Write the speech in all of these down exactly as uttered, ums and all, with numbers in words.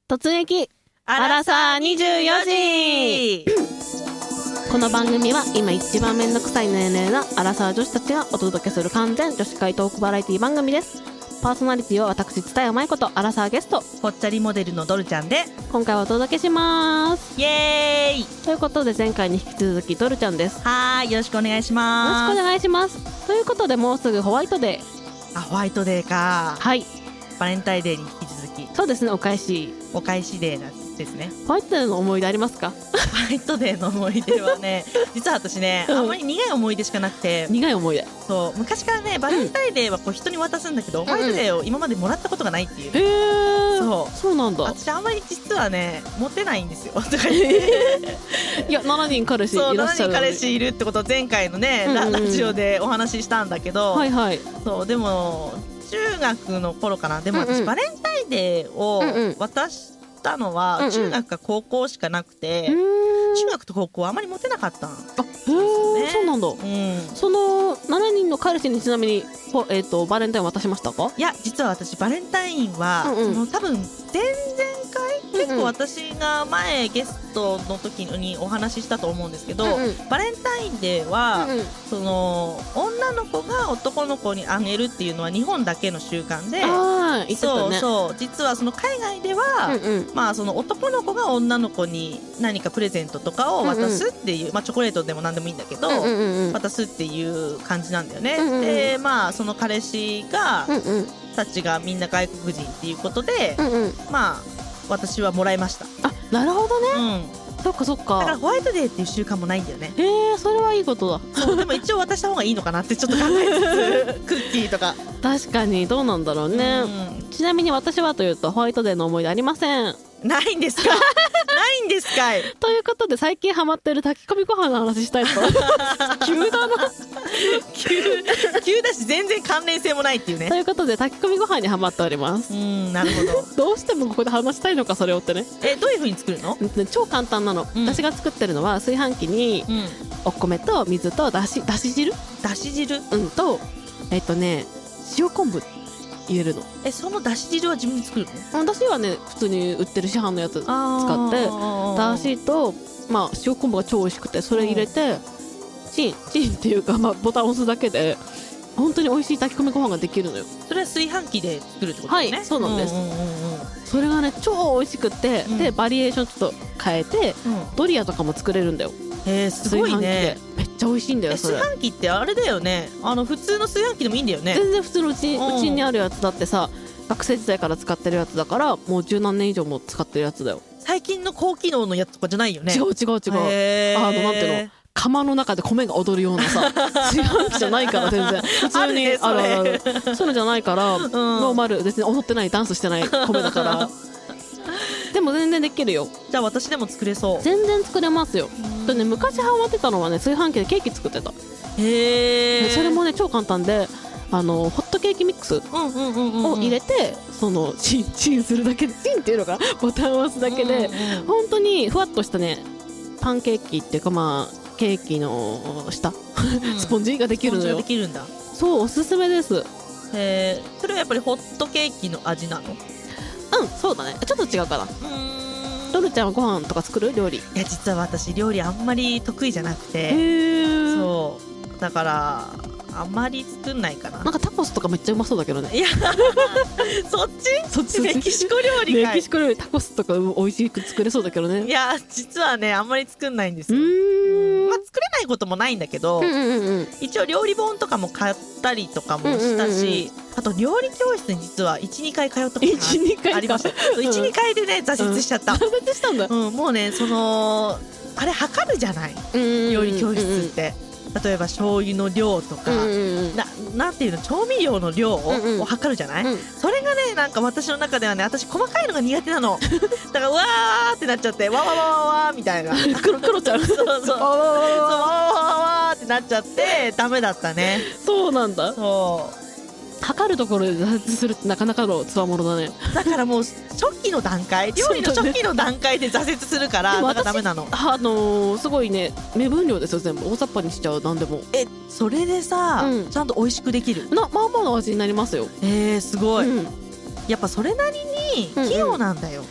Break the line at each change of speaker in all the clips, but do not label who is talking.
突撃アラサーにじゅうよじこの番組は今一番めんどくさい年齢のアラサー女子たちがお届けする完全女子会トークバラエティ番組です。パーソナリティは私蔦谷舞子とアラサーゲスト
ぽっちゃりモデルのドルちゃんで
今回はお届けします。
イエーイ
ということで前回に引き続きドルちゃんです。
はーい、よろしくお願いします。
よろしくお願いします。ということでもうすぐホワイトデー。
あ、ホワイトデーか。
はい、
バレンタインデーに引き続き
そうですね、お返し
お返しデーですね。
ホワイトデーの思い出ありますか？
ホワイトデーの思い出はね実は私ね、
うん
あんまり苦い思い出しかなくて、
苦い思い出。
そう昔からねバレンタインデーはこう人に渡すんだけど、
ん
ホワイトデーを今までもらったことがないっていう、
へー、
そう
そうなんだ。
私あんまり実はねモテないんですよとか言って
いやななにん彼氏い
そう
らっしゃる
ななにん彼氏いるってことを前回のね、
うんうんうん
ララジオでお話ししたんだけど、
はいはい。
そうでも中学の頃かな。でも私、
うんうん
バレンタインデーを
うんうん
渡したのは、
うんうん
中学か高校しかなくて、
うーん、
中学と高校はあんまりモテなかったの。
あ、へー、そうなんだ。
うん
そのしちにんの彼氏にちなみに、ほえー、とバレンタイン渡しましたか？
いや実は私バレンタインは、
うんうん
その多分前々回
うんうん
結構私が前ゲストの時にお話ししたと思うんですけど、
うんうん
バレンタインデーは、
うんうん、
その女の子が男の子にあげるっていうのは日本だけの習慣で、
あー、言ってた
そう
ね。
そう実はその海外では、
うんうん、
まあ、その男の子が女の子に何かプレゼントとかを渡すっていう、まあ、チョコレートでも何でもいいんだけど、
うんうんうんうん、
渡すっていう感じなんだよね、
うんうんうん
でまあその彼氏が、
うんうん
たちがみんな外国人っていうことで、
うんうん、
まあ私はもらいました。
あ、なるほどね。
うん、
そっかそっ
だから
か。
ホワイトデーっていう習慣もないんだよね。
へえ、それはいいことだ。
そうでも一応渡した方がいいのかなってちょっと考えつつクッキーとか
確かにどうなんだろうね、
うん
ちなみに私はというとホワイトデーの思い出ありません。
ないんですかないんですかい。
ということで最近ハマってる炊き込みご飯の話したいと思います急だな
急急だし全然関連性もないっていうね
ということで炊き込みご飯にハマっております。
うんなるほど。
どうしてもここで話したいのかそれをってね。
えどういう風に作るの？
超簡単なの、
うん
私が作ってるのは炊飯器に
うん
お米と水とだしだし汁、
だし汁。
うんとえっとね塩昆布入れるの。
えそのだし汁は自分で作るの？
私はね普通に売ってる市販のやつ使って
あ
だしと、まあ、塩昆布が超美味しくてそれ入れてチンチンっていうか、まあ、ボタンを押すだけで本当に美味しい炊き込みご飯ができるのよ。
それは炊飯器で作るってことだよね。
はいそうなんです
んうんうん
それがね超美味しくて、
うん
でバリエーションちょっと変えて
うん
ドリアとかも作れるんだよ。
えー、すごいね。
炊飯器でめっちゃ美味しいんだよ
え
それ。
炊飯器ってあれだよね。あの普通の炊飯器でもいいんだよね。
全然普通のうち,、
うん
うちにあるやつだってさ学生時代から使ってるやつだからもう十何年以上も使ってるやつだよ。
最近の高機能のやつとかじゃないよね。
違う違う違う、
へー
あのなんていうの釜の中で米が踊るようなさ炊飯器じゃないから全然普通にあ
ある
る
ねそれ
あるそういうのじゃないから、ノーマル別に踊ってないダンスしてない米だからでも全然できるよ。
じゃあ私でも作れそう。
全然作れますよ。でね昔ハマってたのはね炊飯器でケーキ作ってた。
へえ。
それもね超簡単であのホットケーキミックス
うんうんうんうんうん
を入れて、そのチンチンするだけでチンっていうのかなボタンを押すだけで、
うんうん
本当にふわっとしたねパンケーキっていうかまあケーキの下
うん
スポンジができるの
スポンジが
よ。
できるんだ。
そうおすすめです。
へえ。それはやっぱりホットケーキの味なの？
うんそうだねちょっと違うかな。
うーん。
ドルちゃんはご飯とか作る料理？
いや実は私料理あんまり得意じゃなく
へ
て、
ー
そうだからあんまり作んないかな。
なんかタコスとかめっちゃうまそうだけどね。
いやそっち
そっち
メキシコ料理かい。
メキシコ料理タコスとか美味しく作れそうだけどね。
いや実はねあんまり作んないんです
う
よ。
ーん
まあ、作れないこともないんだけど、
うんうんうんうん
一応料理本とかも買ったりとかもしたし、
うんうんうん
あと料理教室に実はいちにかい通ったことが
いちにかいか
ありました。そういちにかいでね挫折しちゃった、
挫折したんだ。
うんもうねそのあれ測るじゃない料理教室って、例えば醤油の量とか、
うんうんうん
ななんていうの調味料の量を,、
うんうん
を測るじゃない、
うん
それがねなんか私の中ではね私細かいのが苦手なのだからうわーってなっちゃってわわわわわーみたいな
クロクロちゃん
そうそうそうそうわわわわわーってなっちゃってダメだったね。
そうなんだ。
そう
測るところで挫折するってなかなかのつわものだね。
だからもう初期の段階料理の初期の段階で挫折するから
でも
だからダメなの。
あのー、すごいね目分量ですよ全部大雑把にしちゃうなんでも
えそれでさ、
うん
ちゃんと美味しくできる。
なまあまあの味になりますよ。
えー、すごい、
うん、
やっぱそれなりに器用なんだよ、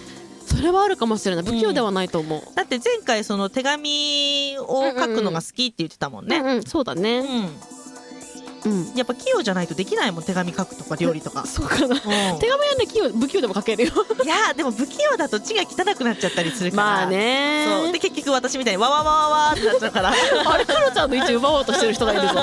それはあるかもしれない。不器用ではないと思う、
だって前回その手紙を書くのが好きって言ってたもんね。
うんうん、そうだね、
うん、
うん、
やっぱ器用じゃないとできないもん、手紙書くとか料理とか。
そうかな、
うん、
手紙はね器用、不器用でも書けるよ
いやでも不器用だと字が汚くなっちゃったりするから。
まあね。
そうで結局私みたいにわわわわわってなっちゃうから
あれクロちゃんの位置奪おうとしてる人がいるぞ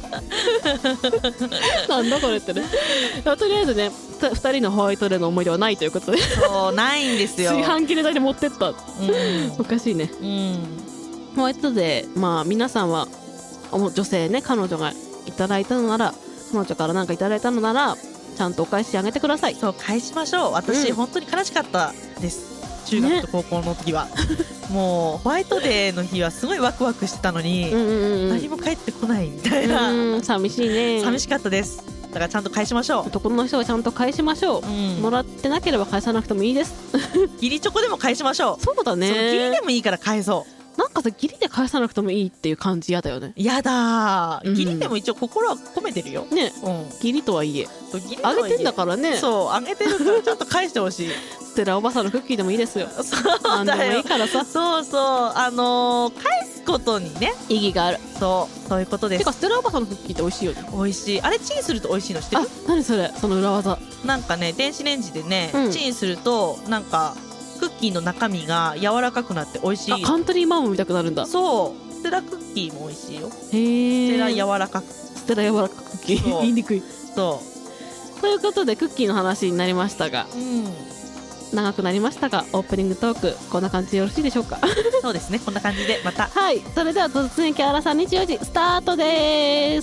なんだこれってね。とりあえずね、ふたりのホワイトデーの思い出はないということで
そうないんですよ。
炊飯器で台で持ってった、うん、おかしいね、
うん、
ホワイトデー、まあ皆さんは女性ね、彼女がいただいたのなら、彼女から何かいただいたのならちゃんとお返しあげてください。
そう返しましょう。私、うん、本当に悲しかったです、中学と高校の時は、ね、もうホワイトデーの日はすごいワクワクしてたのに、うんうんうん、何も帰ってこないみたいな、
うん、寂しいね。
寂しかったです。だからちゃんと返しましょう。
男の人はちゃんと返しましょう、うん、もらってなければ返さなくてもいいです
義理チョコでも返しましょう。
そうだね、
そう義理でもいいから返そう。
なんかさ、義理で返さなくてもいいっていう感じやだよね。
やだー、義理でも一応心は込めてるよね、うん、義
理とはいえ
あ
げてんだからね。
そうあげてるからちゃんと返してほしい
ステラおばさんのクッキーでもいいですよ。
そう
なんでもいいからさ。
そうそう、あのー、返すことにね
意義がある。
そうそういうことです。
てかステラおばさんのクッキーって美味しいよね。
美味しい。あれチンすると美味しいの知ってる？
あ、何それ、その裏技。
なんかね、電子レンジでね、うん、チンするとなんかクッキーの中身が柔らかくなって美味しい。
あ、カントリーマーム見たくなるんだ。
そうステラクッキーも美味しいよ。
へー、
ステラ柔らかく
ステラ柔らかクッキー言いにくい。
そう
ということでクッキーの話になりましたが、うん、長くなりましたがオープニングトークこんな感じでよろしいでしょうか？
そうですね、こんな感じでまた
はい、それでは突然キャラさんにじゅうよじスタートです。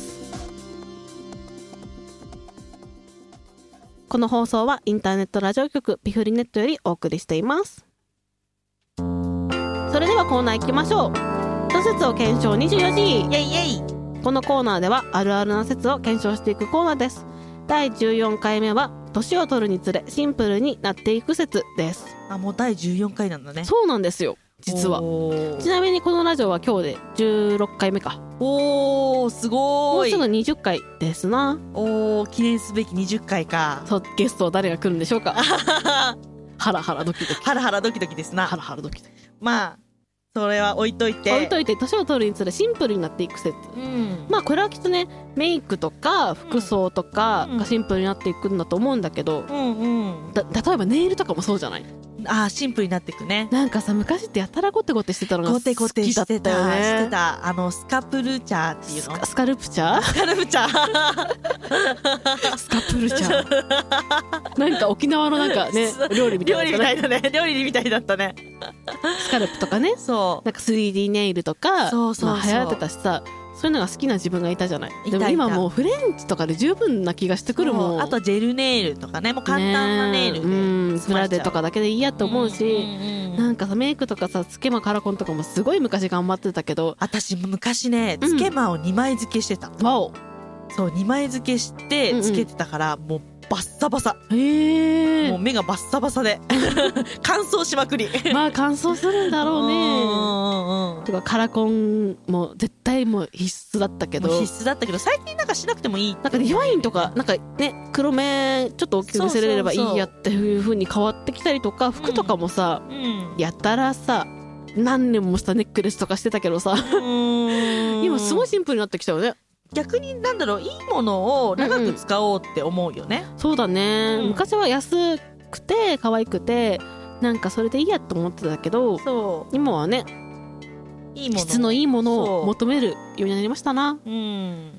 この放送はインターネットラジオ局ピフリネットよりお送りしています。それではコーナー行きましょう。都説を検証にじゅうよじ。イエイイエイ。このコーナーではあるあるな説を検証していくコーナーです。だいじゅうよんかいめは年を取るにつれシンプルになっていく説です。
あ、もうだいじゅうよんかいなんだね。
そうなんですよ、実は。ちなみにこのラジオは今日でじゅうろっかいめか。
おー、すごーい。
もうすぐにじゅっかいですな。
おー、記念すべきにじゅっかいか。
そう、ゲストは誰が来るんでしょうか？ハラハラドキドキ。
ハラハラドキドキですな。
ハラハラドキドキ。
まあそれは置いといて
置いといて年を取るにつれシンプルになっていく説、うん、まあこれはきっとねメイクとか服装とかがシンプルになっていくんだと思うんだけど、うんうん、だ例えばネイルとかもそうじゃない？
あー、シンプルになっていくね。
なんかさ、昔ってやたらゴテゴテしてたのが好きだったよね。ゴテゴテしてた、
してた。あのスカプルチャーっていうの、
スカルプチャー
スカルプチャー
スカプルチャーなんか沖縄のなんかね料理みたいだったね。
料理みたいだね。料理みたいだったね。
スカルプとかね、そうなんか スリーディー ネイルとか、そうそうそう、まあ、流行ってたしさ、そういうのが好きな自分がいたじゃない。でも今もうフレンチとかで十分な気がしてくるもん。
あとはジェルネイルとかね、もう簡単なネイルで、ね、
うんグラデとかだけでいいやと思うし、うんうんうん、なんかさメイクとかさつけまカラコンとかもすごい昔頑張ってたけど、
私昔ねつけまをにまい付けしてた、うん、わお。そうにまい付けしてつけてたから、うんうん、もうバッサバサ。へー、もう目がバッサバサで乾燥しまくり。
まあ乾燥するんだろうね。うんうん、とかカラコンも絶対もう必須だったけど
必須だったけど最近なんかしなくてもいい。
なんかヒロインとかなんかね黒目ちょっと大きく見せれればいいやっていう風に変わってきたりとか、服とかもさ、うんうん、やったらさ何年もしたネックレスとかしてたけどさ今すごいシンプルになってきたよね。
逆になんだろう、いいものを長く使おうって思うよね。
うんうん、そうだね、うん、昔は安くて可愛くてなんかそれでいいやと思ってたけど、そう今はねいいもの、質のいいものを求めるようになりましたな。うん、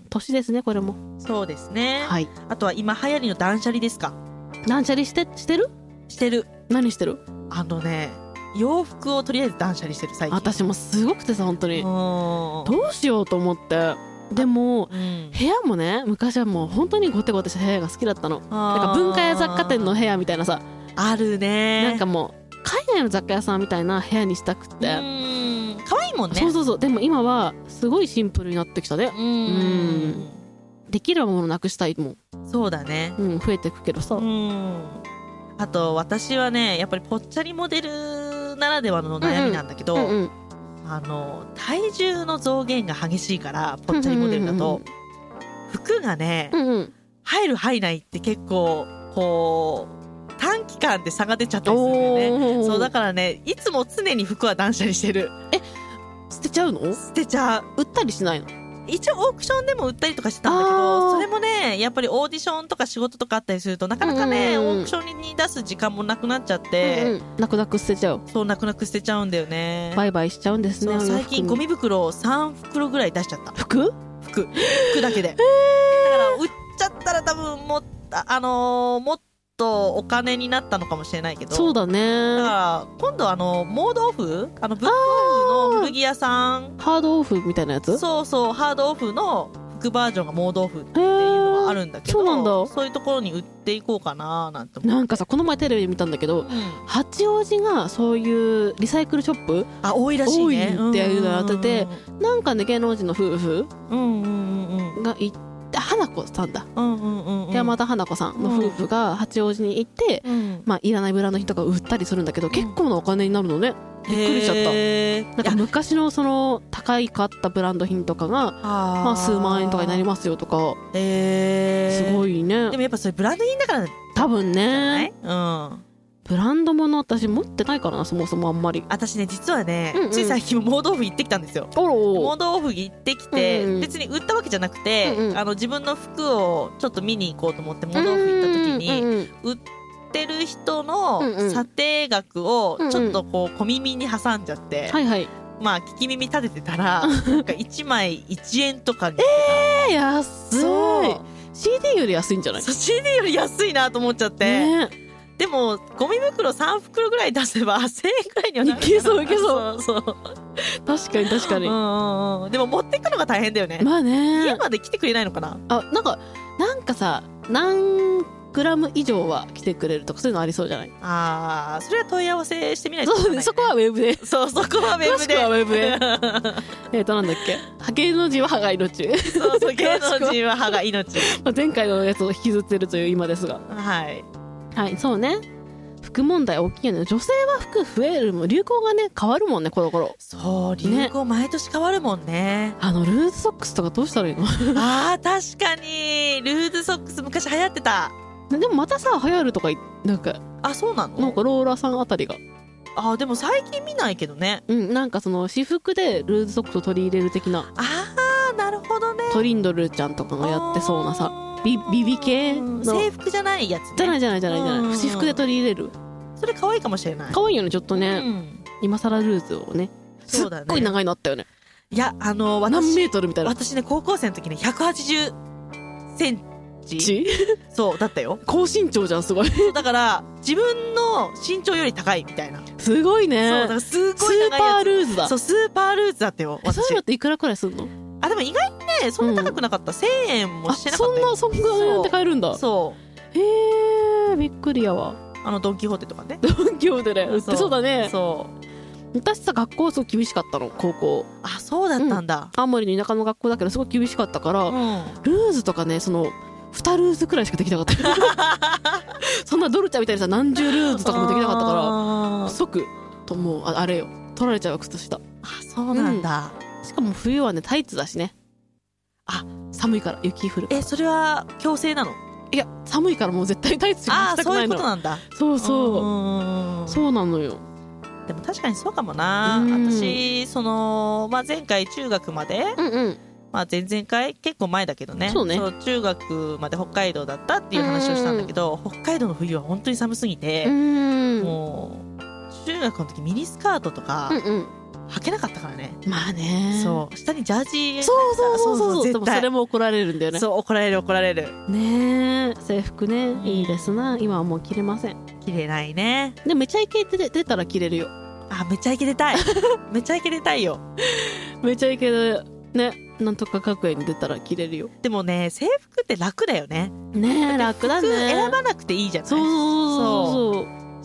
年ですねこれも。そうですね、はい、あとは今流行りの断捨離ですか。 断捨離してしてる
してる。
何してる？
あのね洋服をとりあえず断捨離してる最近。
私もすごくてさ本当にどうしようと思って。でも、うん、部屋もね昔はもう本当にゴテゴテした部屋が好きだったの。なんか文化屋雑貨店の部屋みたいなさ
あるね。
なんかもう海外の雑貨屋さんみたいな部屋にしたくて、うん、
可愛いもんね。
そうそうそう。でも今はすごいシンプルになってきたね。うんうんできるものなくしたいもん。
そうだね、
うん、増えてくけどさ。うん
あと私はねやっぱりぽっちゃりモデルならではの悩みなんだけど、うんうんうんうんあの体重の増減が激しいからぽっちゃりモデルだと、うんうんうん、服がね、うんうん、入る入らないって結構こう短短期間で差が出ちゃったりするんだよね。そうだからね、いつも常に服は断捨離してる。
え、捨てちゃうの？
捨てちゃう。
売ったりしないの？
一応オークションでも売ったりとかしてたんだけど、それもねやっぱりオーディションとか仕事とかあったりするとなかなかね、うんうん、オークションに出す時間もなくなっちゃって、うんうん、
泣く泣く捨てちゃう。
そう泣く泣く捨てちゃうんだよね。
バイバイしちゃうんですね。
最近ゴミ袋さん袋ぐらい出しちゃった。
服
服服だけで、だから売っちゃったら多分もっあのー、もっとお金になったのかもしれないけど。
そうだね。
だから今度あのモードオフ、あのブックオフの古着屋さん、
ハードオフみたいなやつ。
そうそうハードオフの服バージョンがモードオフっていうのがあるんだけど、そうなんだ。そういうところに売っていこうかななんて思って。
なんかさ、この前テレビで見たんだけど、うん、八王子がそういうリサイクルショップ
あ多いらしいね。
多いっていうのをやってて、なんかね芸能人の夫婦が行って、花子さんだ、うんうんうんうん、山田花子さんの夫婦が八王子に行って、うん、まあ、いらないブランド品とか売ったりするんだけど、うん、結構なお金になるのね。びっくりしちゃった。なんか昔のその高いかったブランド品とかがまあ数万円とかになりますよとか、すごいね。
でもやっぱそれブランド品だから
多分ね、
うん、
ブランド物私持ってないからな、そもそもあんまり。
私ね実はね、うんうん、つい最近モードオフ行ってきたんですよ。モードオフ行ってきて、うんうん、別に売ったわけじゃなくて、うんうん、あの自分の服をちょっと見に行こうと思ってモードオフ行った時に、うんうんうん、売ってる人の査定額をちょっとこう小耳に挟んじゃって、うんうん、はいはい、まあ聞き耳立ててたらなんかいちまいいちえんとかに
えー、安い。そう シーディー より安いんじゃない？
そう シーディー より安いなと思っちゃって、ね、でもゴミ袋さん袋ぐらい出せばせんえんくらいにはなるかな。
いけそういけそう。
そうそう
確かに確かに、
うんうん、でも持っていくのが大変だよね。
まあね、
家まで来てくれないのかな。
あ、なんかなんかさ、何グラム以上は来てくれるとかそういうのありそうじゃない？
ああ、それは問い合わせしてみないと、ね、
そう、そこはウェブで。
そう、そこはウェブで。
詳しくはウェブで。えっとなんだっけ、芸能人は歯が命。
そうそう、芸能人は歯が命。
前回のやつを引きずってるという今ですが、
はい
はい、そうね。服問題大きいよね。女性は服増えるもん、流行がね変わるもんね、コロコロ。
そう、流行毎年変わるもんね。
あのルーズソックスとかどうしたらいいの？
あー確かにルーズソックス昔流行ってた。
でもまたさ流行るとかなんか、
あ、そうなの？
なんかローラさんあたりが、
あ、でも最近見ないけどね。
うん、なんかその私服でルーズソックスを取り入れる的な。
あーなるほどね。
トリンドルちゃんとかがやってそうなさ、ビビビ系の
制服じゃないやつ、ね、
じゃないじゃないじゃないじゃない、私服で取り入れる。
それ可愛いかもしれない。
可愛いよねちょっとね、うん、今更ルーズをね、すっごい長いのあったよね。
いや、あの私
何メートルみたいな。
私ね高校生の時ねひゃくはちじゅっセンチそうだったよ。
高身長じゃん、すごい。
だから自分の身長より高いみたいな。
すごいね。
そうだからすごい長いやつ。
スーパールーズだ。
そう、スーパールーズだったよ。
そういうのっていくらくらいするの？
あ、でも意外にねそんな高くなかった、うん、せんえんもしてなかったよ。
あ、そんなそんな円で買えるんだ。
そう
へえ、びっくりやわ。
あのドン・キホーテとかね。
ドン・キホーテで売ってそうだね。
そう
私さ学校すごい厳しかったの、高校。
あ、そうだったんだ、
うん、青森の田舎の学校だけどすごい厳しかったから、うん、ルーズとかね、そのにルーズくらいしかできなかったそんなドルチャみたいにさ何十ルーズとかもできなかったから即ともう あ, あれよ取られちゃう靴下。
あ、そうなんだ、
うん、しかも冬はねタイツだしね。あ、寒いから雪降るから。
え、それは強制なの？
いや、寒いからもう絶対タイツ着たくないの。
あ、そういうことなんだ。
そうそう、そうなのよ。
でも確かにそうかもな。私その、まあ、前回中学まで、うんうん、まあ、前々回結構前だけどね、そうね、そう中学まで北海道だったっていう話をしたんだけど、北海道の冬は本当に寒すぎて、もう中学の時ミニスカートとか、うんうん、履けなかったからね。
まあね。
そう、下にジャージ。
そうそうそうそう、絶対。それも怒られるんだよね。
そう、怒られる怒られる。
ねえ、制服ね、いいですな。今はもう着れません。
着れないね。
でもめちゃイケで出たら着れるよ。
あ、めちゃイケ出たい。めちゃイケ出たいよ。
めちゃイケでね、なんとか学園に出たら着れるよ。
でもね、制服って楽だよね。
ねえ、楽だね。服
選ばなくていいじゃない。
そうそうそう。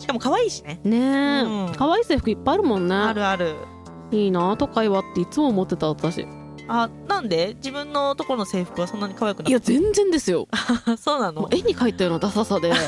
しかも可愛いしね。
ねえ、うん、可愛い制服いっぱいあるもんね。
あるある。い
いな、都会はっていつも思ってた私。
あ、なんで自分のところの制服はそんなに可愛くない？
いや全然ですよ。
そうなの？
絵に描いたようなダサさで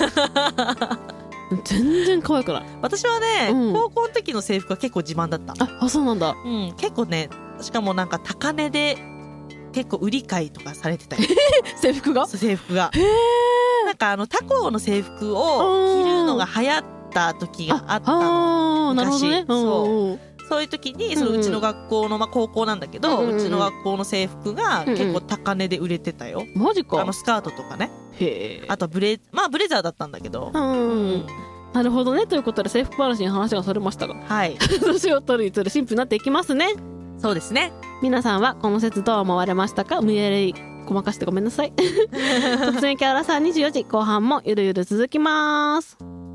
全然可愛くない。
私はね、うん、高校の時の制服は結構自慢だった。
ああ、そうなんだ。
うん、結構ね、しかもなんか高値で結構売り買いとかされてたよ。
制服が？
制服が。
へー、
なんかあの他校の制服を着るのが流行った時があったの。
あ、なるほどね。
そう。そういう時に、そのうちの学校の、まあ高校なんだけど、うんうん、うちの学校の制服が結構高値で売れてたよ。
マジか。
あのスカートとかね。
へえ。
あとブレ、まあブレザーだったんだけど。
うん、うん。なるほどね。ということで制服話に話がそれましたが。
はい。
年を取るにつれ進歩になっていきますね。
そうですね。
皆さんはこの説どう思われましたか？無理やりごまかしてごめんなさい。突然キャラさんにじゅうよじ後半もゆるゆる続きます。